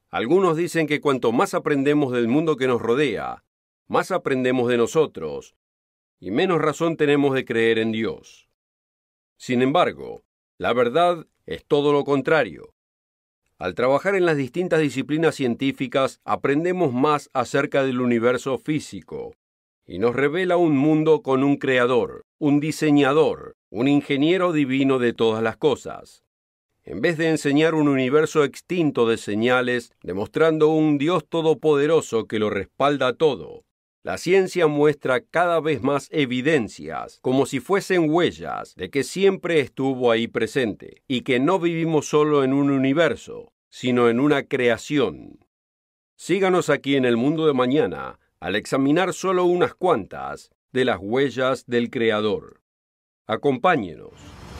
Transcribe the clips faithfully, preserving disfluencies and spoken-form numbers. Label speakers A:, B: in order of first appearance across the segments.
A: Algunos dicen que cuanto más aprendemos del mundo que nos rodea, más aprendemos de nosotros, y menos razón tenemos de creer en Dios. Sin embargo, la verdad es todo lo contrario. Al trabajar en las distintas disciplinas científicas, aprendemos más acerca del universo físico, y nos revela un mundo con un creador, un diseñador, un ingeniero divino de todas las cosas. En vez de enseñar un universo extinto de señales, demostrando un Dios todopoderoso que lo respalda todo, la ciencia muestra cada vez más evidencias, como si fuesen huellas, de que siempre estuvo ahí presente, y que no vivimos solo en un universo, sino en una creación. Síganos aquí en el mundo de mañana, al examinar solo unas cuantas de las huellas del Creador. Acompáñenos.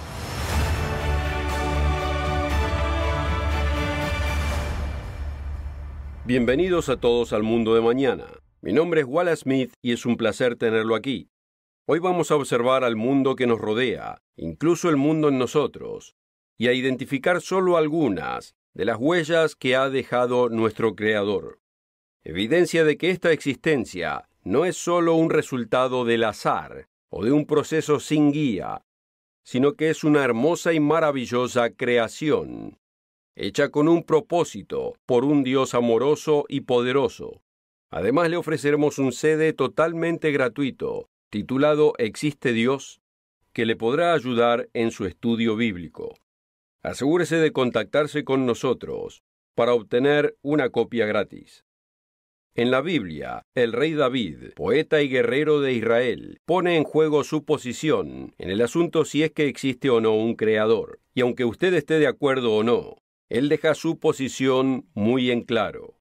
A: Bienvenidos a todos al mundo de mañana. Mi nombre es Wallace Smith y es un placer tenerlo aquí. Hoy vamos a observar al mundo que nos rodea, incluso el mundo en nosotros, y a identificar solo algunas de las huellas que ha dejado nuestro Creador. Evidencia de que esta existencia no es solo un resultado del azar o de un proceso sin guía, sino que es una hermosa y maravillosa creación, hecha con un propósito por un Dios amoroso y poderoso. Además, le ofreceremos un C D totalmente gratuito, titulado ¿Existe Dios?, que le podrá ayudar en su estudio bíblico. Asegúrese de contactarse con nosotros para obtener una copia gratis. En la Biblia, el rey David, poeta y guerrero de Israel, pone en juego su posición en el asunto si es que existe o no un creador. Y aunque usted esté de acuerdo o no, él deja su posición muy en claro.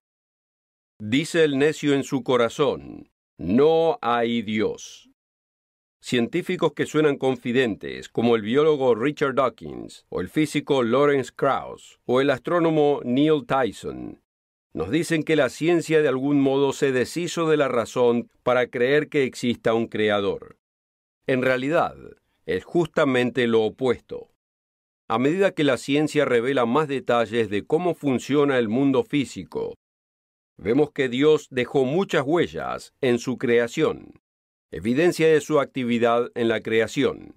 A: Dice el necio en su corazón, no hay Dios. Científicos que suenan confidentes, como el biólogo Richard Dawkins, o el físico Lawrence Krauss, o el astrónomo Neil Tyson, nos dicen que la ciencia de algún modo se deshizo de la razón para creer que exista un creador. En realidad, es justamente lo opuesto. A medida que la ciencia revela más detalles de cómo funciona el mundo físico, vemos que Dios dejó muchas huellas en su creación, evidencia de su actividad en la creación.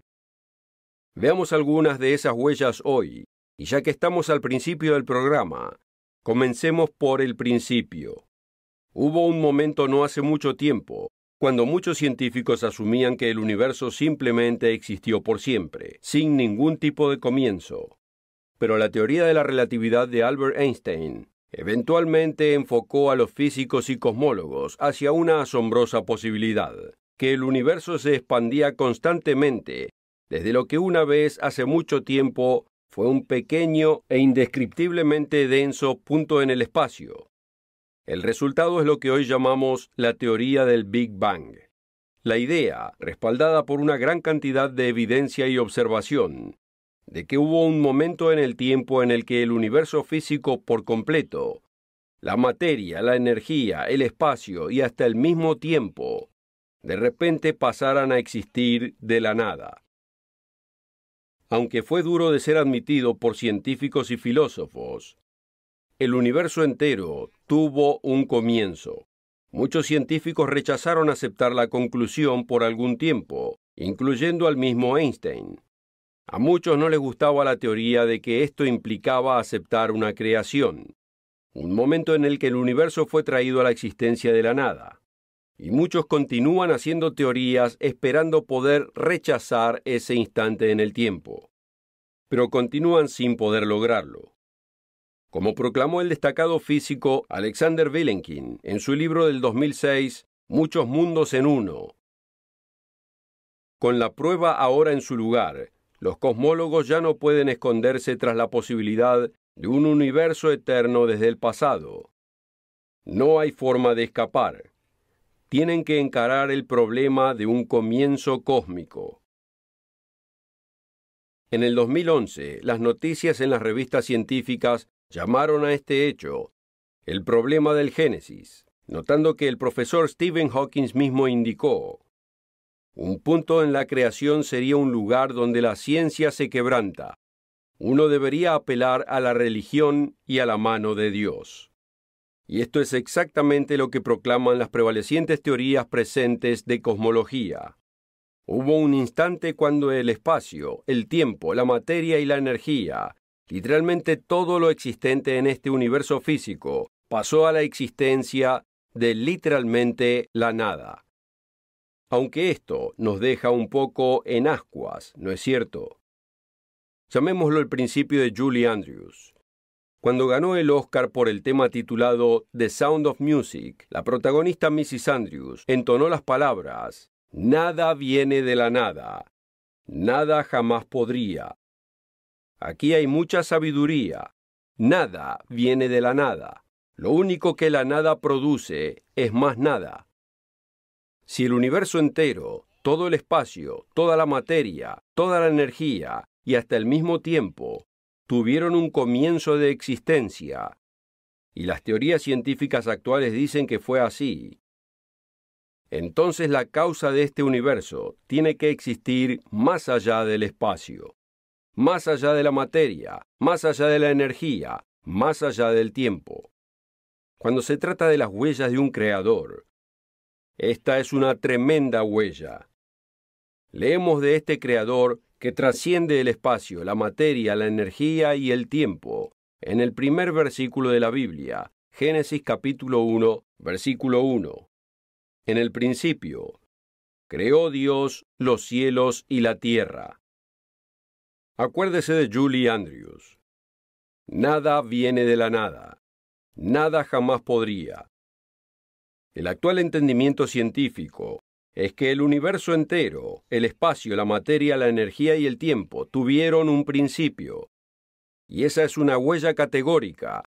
A: Veamos algunas de esas huellas hoy, y ya que estamos al principio del programa, comencemos por el principio. Hubo un momento no hace mucho tiempo, cuando muchos científicos asumían que el universo simplemente existió por siempre, sin ningún tipo de comienzo. Pero la teoría de la relatividad de Albert Einstein eventualmente enfocó a los físicos y cosmólogos hacia una asombrosa posibilidad, que el universo se expandía constantemente desde lo que una vez hace mucho tiempo fue un pequeño e indescriptiblemente denso punto en el espacio. El resultado es lo que hoy llamamos la teoría del Big Bang. La idea, respaldada por una gran cantidad de evidencia y observación, de que hubo un momento en el tiempo en el que el universo físico por completo, la materia, la energía, el espacio y hasta el mismo tiempo, de repente pasaran a existir de la nada. Aunque fue duro de ser admitido por científicos y filósofos, el universo entero tuvo un comienzo. Muchos científicos rechazaron aceptar la conclusión por algún tiempo, incluyendo al mismo Einstein. A muchos no les gustaba la teoría de que esto implicaba aceptar una creación, un momento en el que el universo fue traído a la existencia de la nada. Y muchos continúan haciendo teorías esperando poder rechazar ese instante en el tiempo, pero continúan sin poder lograrlo. Como proclamó el destacado físico Alexander Vilenkin en su libro del dos mil seis, Muchos mundos en uno. Con la prueba ahora en su lugar, los cosmólogos ya no pueden esconderse tras la posibilidad de un universo eterno desde el pasado. No hay forma de escapar. Tienen que encarar el problema de un comienzo cósmico. En el dos mil once, las noticias en las revistas científicas llamaron a este hecho el problema del Génesis, notando que el profesor Stephen Hawking mismo indicó: un punto en la creación sería un lugar donde la ciencia se quebranta. Uno debería apelar a la religión y a la mano de Dios. Y esto es exactamente lo que proclaman las prevalecientes teorías presentes de cosmología. Hubo un instante cuando el espacio, el tiempo, la materia y la energía, literalmente todo lo existente en este universo físico, pasó a la existencia de literalmente la nada. Aunque esto nos deja un poco en ascuas, ¿no es cierto? Llamémoslo el principio de Julie Andrews. Cuando ganó el Oscar por el tema titulado The Sound of Music, la protagonista missus Andrews entonó las palabras: nada viene de la nada, nada jamás podría. Aquí hay mucha sabiduría. Nada viene de la nada. Lo único que la nada produce es más nada. Si el universo entero, todo el espacio, toda la materia, toda la energía y hasta el mismo tiempo tuvieron un comienzo de existencia, y las teorías científicas actuales dicen que fue así, entonces la causa de este universo tiene que existir más allá del espacio, más allá de la materia, más allá de la energía, más allá del tiempo. Cuando se trata de las huellas de un creador, esta es una tremenda huella. Leemos de este creador que trasciende el espacio, la materia, la energía y el tiempo, en el primer versículo de la Biblia, Génesis capítulo uno, versículo uno. En el principio, creó Dios los cielos y la tierra. Acuérdese de Julie Andrews. Nada viene de la nada. Nada jamás podría. El actual entendimiento científico es que el universo entero, el espacio, la materia, la energía y el tiempo tuvieron un principio. Y esa es una huella categórica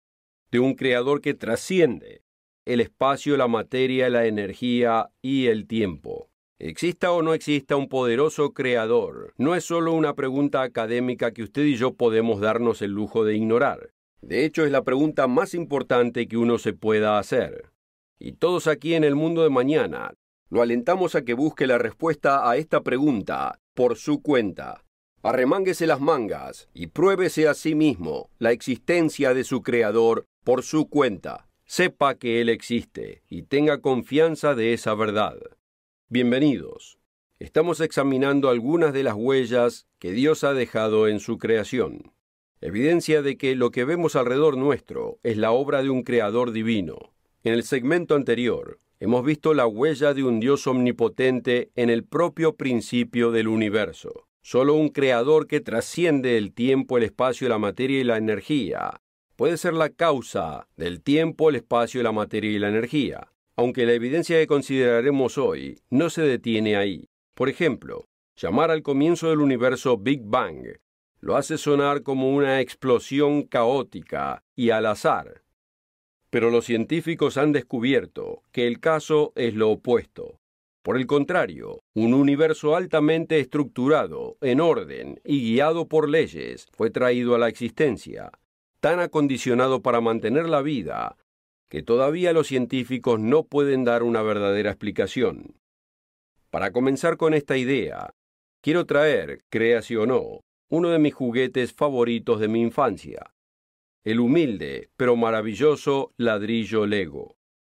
A: de un creador que trasciende el espacio, la materia, la energía y el tiempo. Exista o no exista un poderoso creador, no es solo una pregunta académica que usted y yo podemos darnos el lujo de ignorar. De hecho, es la pregunta más importante que uno se pueda hacer. Y todos aquí en el mundo de mañana lo alentamos a que busque la respuesta a esta pregunta por su cuenta. Arremánguese las mangas y pruébese a sí mismo la existencia de su creador por su cuenta. Sepa que Él existe y tenga confianza de esa verdad. Bienvenidos. Estamos examinando algunas de las huellas que Dios ha dejado en su creación. Evidencia de que lo que vemos alrededor nuestro es la obra de un creador divino. En el segmento anterior, hemos visto la huella de un Dios omnipotente en el propio principio del universo. Solo un creador que trasciende el tiempo, el espacio, la materia y la energía puede ser la causa del tiempo, el espacio, la materia y la energía, aunque la evidencia que consideraremos hoy no se detiene ahí. Por ejemplo, llamar al comienzo del universo Big Bang lo hace sonar como una explosión caótica y al azar. Pero los científicos han descubierto que el caso es lo opuesto. Por el contrario, un universo altamente estructurado, en orden y guiado por leyes fue traído a la existencia, tan acondicionado para mantener la vida, que todavía los científicos no pueden dar una verdadera explicación. Para comenzar con esta idea, quiero traer, créase o no, uno de mis juguetes favoritos de mi infancia. El humilde, pero maravilloso ladrillo Lego.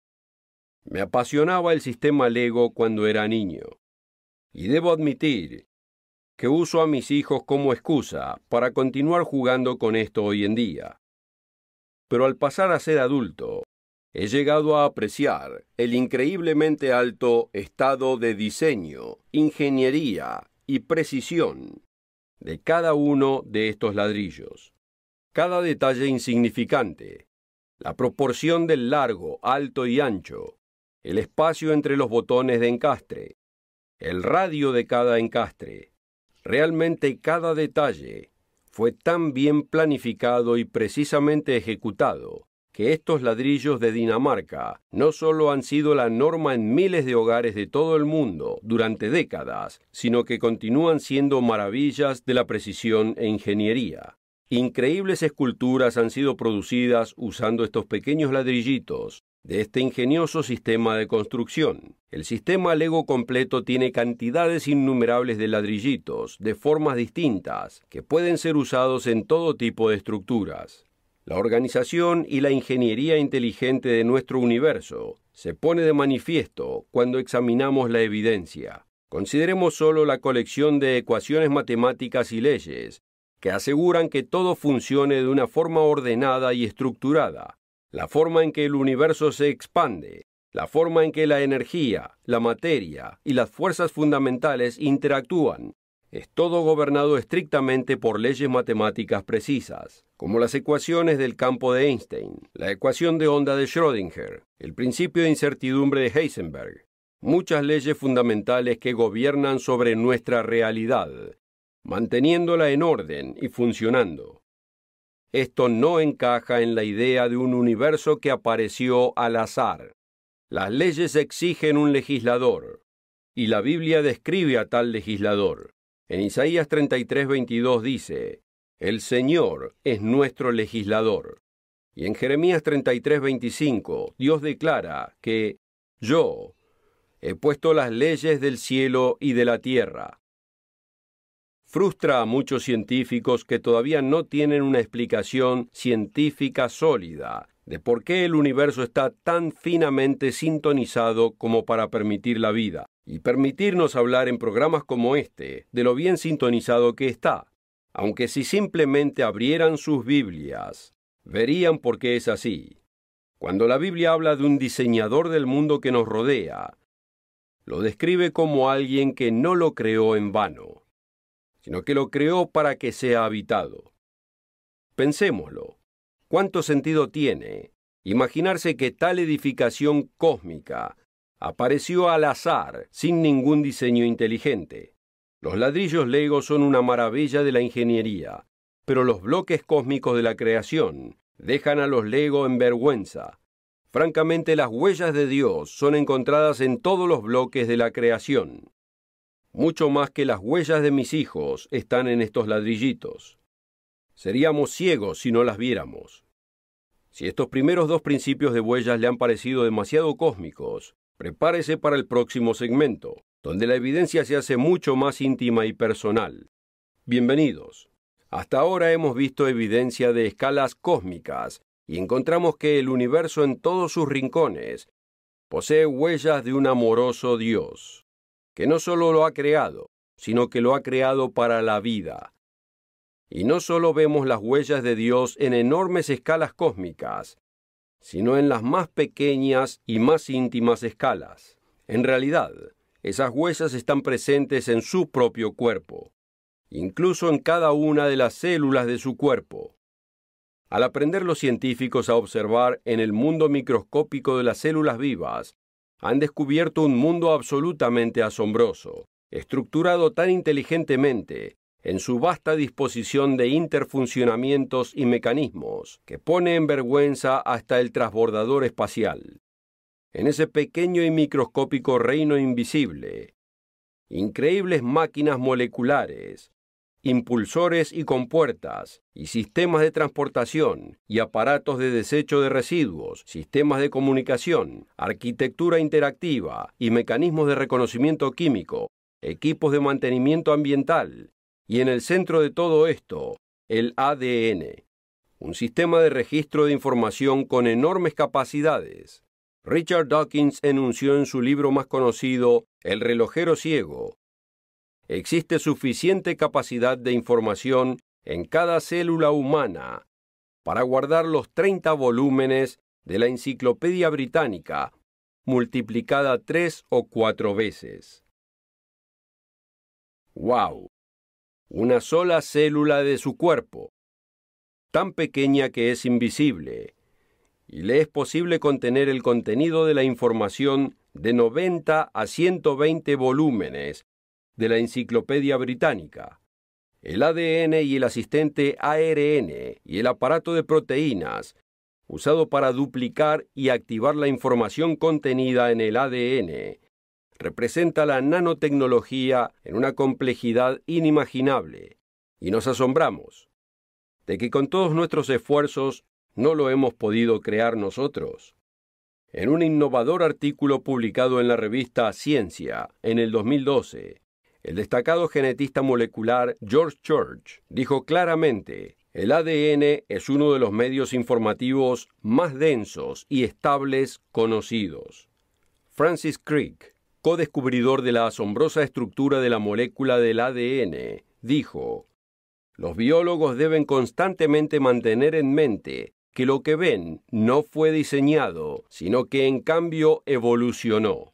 A: Me apasionaba el sistema Lego cuando era niño, y debo admitir que uso a mis hijos como excusa para continuar jugando con esto hoy en día. Pero al pasar a ser adulto, he llegado a apreciar el increíblemente alto estado de diseño, ingeniería y precisión de cada uno de estos ladrillos. Cada detalle insignificante, la proporción del largo, alto y ancho, el espacio entre los botones de encastre, el radio de cada encastre, realmente cada detalle fue tan bien planificado y precisamente ejecutado que estos ladrillos de Dinamarca no solo han sido la norma en miles de hogares de todo el mundo durante décadas, sino que continúan siendo maravillas de la precisión e ingeniería. Increíbles esculturas han sido producidas usando estos pequeños ladrillitos de este ingenioso sistema de construcción. El sistema Lego completo tiene cantidades innumerables de ladrillitos de formas distintas que pueden ser usados en todo tipo de estructuras. La organización y la ingeniería inteligente de nuestro universo se pone de manifiesto cuando examinamos la evidencia. Consideremos solo la colección de ecuaciones matemáticas y leyes que aseguran que todo funcione de una forma ordenada y estructurada, la forma en que el universo se expande, la forma en que la energía, la materia y las fuerzas fundamentales interactúan. Es todo gobernado estrictamente por leyes matemáticas precisas, como las ecuaciones del campo de Einstein, la ecuación de onda de Schrödinger, el principio de incertidumbre de Heisenberg, muchas leyes fundamentales que gobiernan sobre nuestra realidad, manteniéndola en orden y funcionando. Esto no encaja en la idea de un universo que apareció al azar. Las leyes exigen un legislador, y la Biblia describe a tal legislador. En Isaías treinta y tres, veintidós dice, «El Señor es nuestro legislador». Y en Jeremías treinta y tres, veinticinco, Dios declara que «Yo he puesto las leyes del cielo y de la tierra». Frustra a muchos científicos que todavía no tienen una explicación científica sólida de por qué el universo está tan finamente sintonizado como para permitir la vida, y permitirnos hablar en programas como este de lo bien sintonizado que está, aunque si simplemente abrieran sus Biblias, verían por qué es así. Cuando la Biblia habla de un diseñador del mundo que nos rodea, lo describe como alguien que no lo creó en vano, sino que lo creó para que sea habitado. Pensémoslo. ¿Cuánto sentido tiene imaginarse que tal edificación cósmica apareció al azar, sin ningún diseño inteligente? Los ladrillos Lego son una maravilla de la ingeniería, pero los bloques cósmicos de la creación dejan a los Lego en vergüenza. Francamente, las huellas de Dios son encontradas en todos los bloques de la creación. Mucho más que las huellas de mis hijos están en estos ladrillitos. Seríamos ciegos si no las viéramos. Si estos primeros dos principios de huellas le han parecido demasiado cósmicos, prepárese para el próximo segmento, donde la evidencia se hace mucho más íntima y personal. Bienvenidos. Hasta ahora hemos visto evidencia de escalas cósmicas y encontramos que el universo en todos sus rincones posee huellas de un amoroso Dios, que no solo lo ha creado, sino que lo ha creado para la vida. Y no solo vemos las huellas de Dios en enormes escalas cósmicas, sino en las más pequeñas y más íntimas escalas. En realidad, esas huellas están presentes en su propio cuerpo, incluso en cada una de las células de su cuerpo. Al aprender los científicos a observar en el mundo microscópico de las células vivas, han descubierto un mundo absolutamente asombroso, estructurado tan inteligentemente en su vasta disposición de interfuncionamientos y mecanismos, que pone en vergüenza hasta el transbordador espacial. En ese pequeño y microscópico reino invisible, increíbles máquinas moleculares, impulsores y compuertas, y sistemas de transportación, y aparatos de desecho de residuos, sistemas de comunicación, arquitectura interactiva, y mecanismos de reconocimiento químico, equipos de mantenimiento ambiental, y en el centro de todo esto, el A D N, un sistema de registro de información con enormes capacidades. Richard Dawkins enunció en su libro más conocido, El relojero ciego, existe suficiente capacidad de información en cada célula humana para guardar los treinta volúmenes de la Enciclopedia Británica, multiplicada tres o cuatro veces. ¡Wow! Una sola célula de su cuerpo, tan pequeña que es invisible, y le es posible contener el contenido de la información de noventa a ciento veinte volúmenes de la Enciclopedia Británica. El A D N y el asistente A R N y el aparato de proteínas, usado para duplicar y activar la información contenida en el A D N, representa la nanotecnología en una complejidad inimaginable, y nos asombramos de que con todos nuestros esfuerzos no lo hemos podido crear nosotros. En un innovador artículo publicado en la revista Ciencia en el dos mil doce, el destacado genetista molecular George Church dijo claramente El A D N es uno de los medios informativos más densos y estables conocidos. Francis Crick, codescubridor de la asombrosa estructura de la molécula del A D N, dijo: «Los biólogos deben constantemente mantener en mente que lo que ven no fue diseñado, sino que en cambio evolucionó».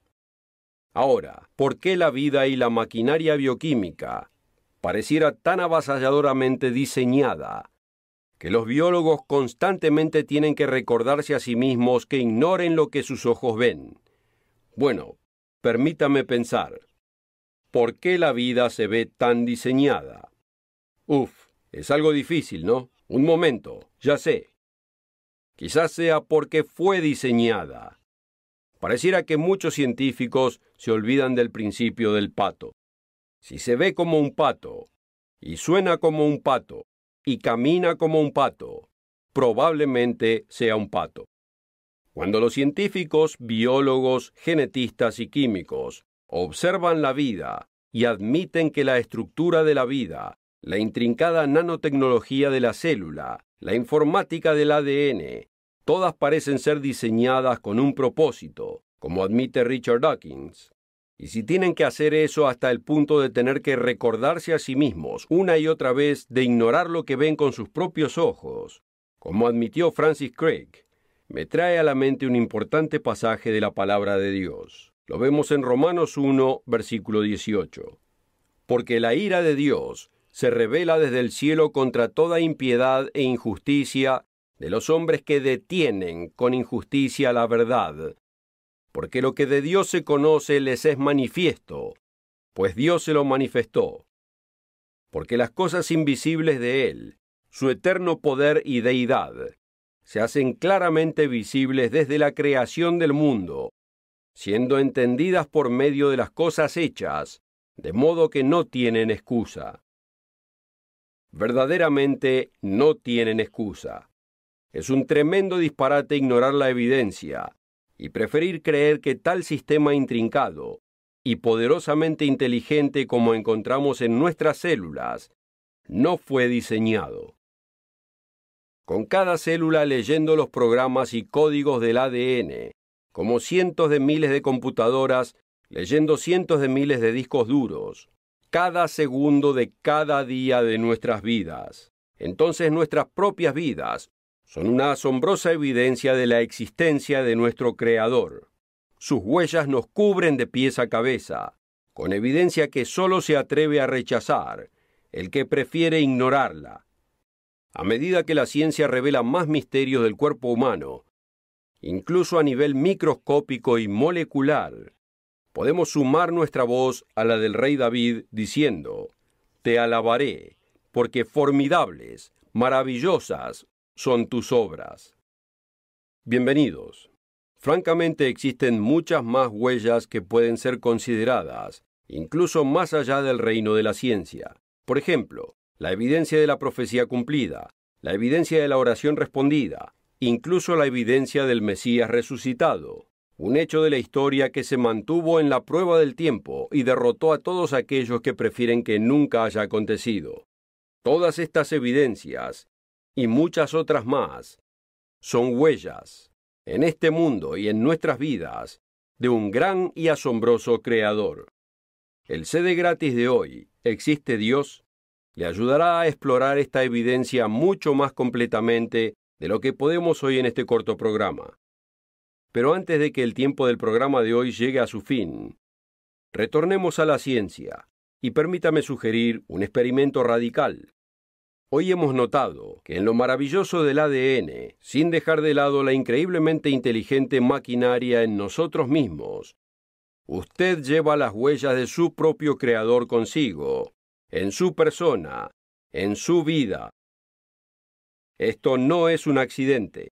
A: Ahora, ¿por qué la vida y la maquinaria bioquímica pareciera tan avasalladoramente diseñada que los biólogos constantemente tienen que recordarse a sí mismos que ignoren lo que sus ojos ven? Bueno, permítame pensar. ¿Por qué la vida se ve tan diseñada? Uf, es algo difícil, ¿no? Un momento, ya sé. Quizás sea porque fue diseñada. Pareciera que muchos científicos se olvidan del principio del pato. Si se ve como un pato, y suena como un pato, y camina como un pato, probablemente sea un pato. Cuando los científicos, biólogos, genetistas y químicos observan la vida y admiten que la estructura de la vida, la intrincada nanotecnología de la célula, la informática del A D N, todas parecen ser diseñadas con un propósito, como admite Richard Dawkins. Y si tienen que hacer eso hasta el punto de tener que recordarse a sí mismos una y otra vez de ignorar lo que ven con sus propios ojos, como admitió Francis Crick, me trae a la mente un importante pasaje de la palabra de Dios. Lo vemos en Romanos uno, versículo dieciocho. Porque la ira de Dios se revela desde el cielo contra toda impiedad e injusticia de los hombres que detienen con injusticia la verdad. Porque lo que de Dios se conoce les es manifiesto, pues Dios se lo manifestó. Porque las cosas invisibles de Él, su eterno poder y deidad, se hacen claramente visibles desde la creación del mundo, siendo entendidas por medio de las cosas hechas, de modo que no tienen excusa. Verdaderamente no tienen excusa. Es un tremendo disparate ignorar la evidencia y preferir creer que tal sistema intrincado y poderosamente inteligente como encontramos en nuestras células no fue diseñado. Con cada célula leyendo los programas y códigos del A D N, como cientos de miles de computadoras leyendo cientos de miles de discos duros, cada segundo de cada día de nuestras vidas. Entonces nuestras propias vidas son una asombrosa evidencia de la existencia de nuestro Creador. Sus huellas nos cubren de pies a cabeza, con evidencia que solo se atreve a rechazar el que prefiere ignorarla. A medida que la ciencia revela más misterios del cuerpo humano, incluso a nivel microscópico y molecular, podemos sumar nuestra voz a la del rey David diciendo: «Te alabaré, porque formidables, maravillosas son tus obras». Bienvenidos. Francamente existen muchas más huellas que pueden ser consideradas, incluso más allá del reino de la ciencia. Por ejemplo, la evidencia de la profecía cumplida, la evidencia de la oración respondida, incluso la evidencia del Mesías resucitado, un hecho de la historia que se mantuvo en la prueba del tiempo y derrotó a todos aquellos que prefieren que nunca haya acontecido. Todas estas evidencias, y muchas otras más, son huellas, en este mundo y en nuestras vidas, de un gran y asombroso Creador. El C D gratis de hoy, ¿Existe Dios?, le ayudará a explorar esta evidencia mucho más completamente de lo que podemos hoy en este corto programa. Pero antes de que el tiempo del programa de hoy llegue a su fin, retornemos a la ciencia y permítame sugerir un experimento radical. Hoy hemos notado que en lo maravilloso del A D N, sin dejar de lado la increíblemente inteligente maquinaria en nosotros mismos, usted lleva las huellas de su propio Creador consigo, en su persona, en su vida. Esto no es un accidente.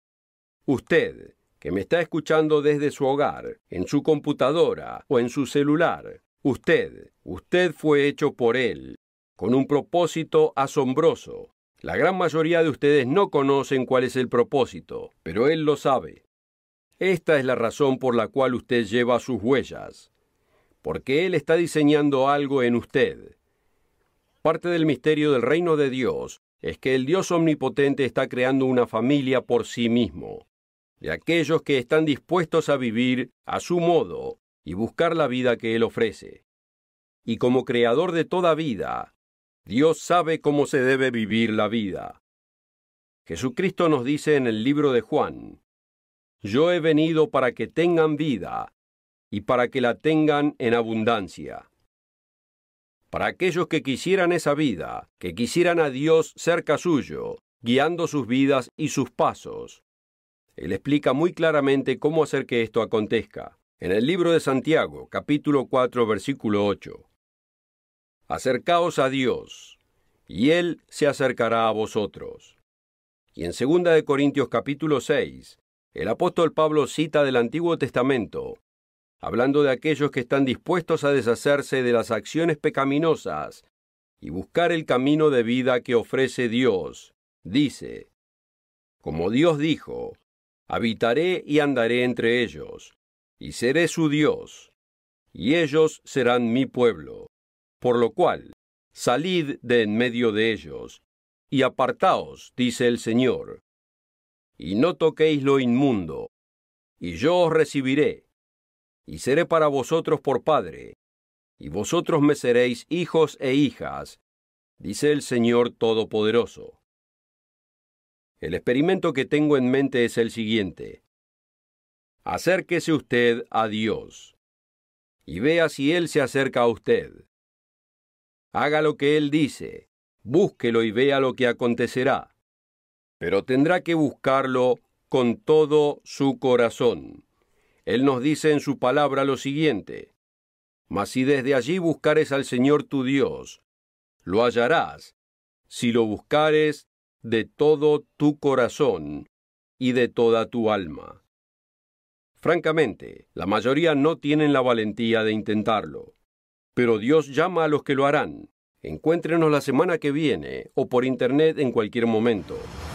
A: Usted, que me está escuchando desde su hogar, en su computadora o en su celular, usted, usted fue hecho por Él, con un propósito asombroso. La gran mayoría de ustedes no conocen cuál es el propósito, pero Él lo sabe. Esta es la razón por la cual usted lleva sus huellas, porque Él está diseñando algo en usted. Parte del misterio del reino de Dios es que el Dios omnipotente está creando una familia por sí mismo, de aquellos que están dispuestos a vivir a su modo y buscar la vida que Él ofrece. Y como creador de toda vida, Dios sabe cómo se debe vivir la vida. Jesucristo nos dice en el libro de Juan: Yo he venido para que tengan vida y para que la tengan en abundancia. Para aquellos que quisieran esa vida, que quisieran a Dios cerca suyo, guiando sus vidas y sus pasos. Él explica muy claramente cómo hacer que esto acontezca. En el libro de Santiago, capítulo cuatro, versículo ocho. Acercaos a Dios, y Él se acercará a vosotros. Y en segunda de Corintios, capítulo seis, el apóstol Pablo cita del Antiguo Testamento, hablando de aquellos que están dispuestos a deshacerse de las acciones pecaminosas y buscar el camino de vida que ofrece Dios. Dice: Como Dios dijo, habitaré y andaré entre ellos, y seré su Dios, y ellos serán mi pueblo. Por lo cual, salid de en medio de ellos, y apartaos, dice el Señor, y no toquéis lo inmundo, y yo os recibiré, y seré para vosotros por padre, y vosotros me seréis hijos e hijas, dice el Señor Todopoderoso. El experimento que tengo en mente es el siguiente: acérquese usted a Dios, y vea si Él se acerca a usted. Haga lo que Él dice, búsquelo y vea lo que acontecerá. Pero tendrá que buscarlo con todo su corazón. Él nos dice en su palabra lo siguiente: Mas si desde allí buscares al Señor tu Dios, lo hallarás, si lo buscares de todo tu corazón y de toda tu alma. Francamente, la mayoría no tienen la valentía de intentarlo. Pero Dios llama a los que lo harán. Encuéntrenos la semana que viene o por internet en cualquier momento.